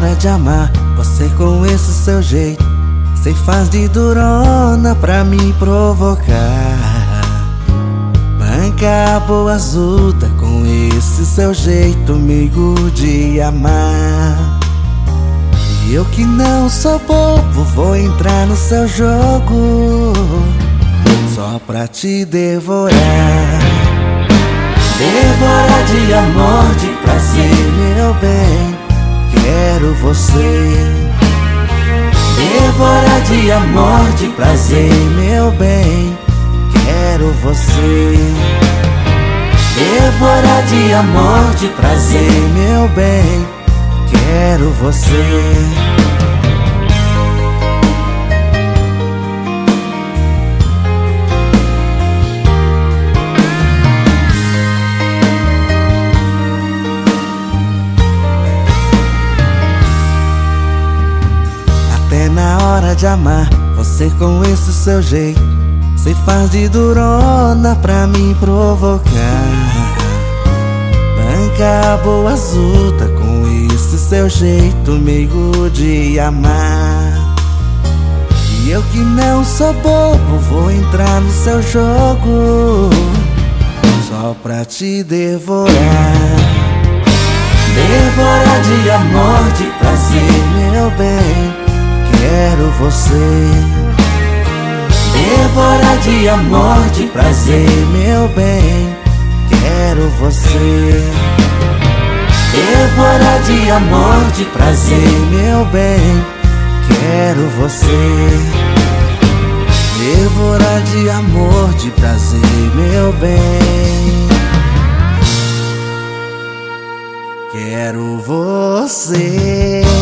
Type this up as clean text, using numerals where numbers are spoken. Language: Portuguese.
hora de amar você com esse seu jeito. Cê faz de durona pra me provocar. Banca a boa azuda com esse seu jeito, amigo, de amar. E eu que não sou bobo, vou entrar no seu jogo só pra te devorar. Devorar de amor, de prazer, meu bem, quero você. Devorar de amor, de prazer, meu bem, quero você. Devorar de amor, de prazer, meu bem, quero você. Até na hora de amar você com esse seu jeito, cê faz de durona pra me provocar. Banca a boa azuda com esse seu jeito, amigo, de amar. E eu que não sou bobo, vou entrar no seu jogo só pra te devorar. Devorar de amor, de prazer, meu bem, quero você. Devorar de amor, de prazer, meu bem, quero você. Devorar de amor, de prazer, meu bem, quero você. Devorar de amor, de prazer, meu bem, quero você.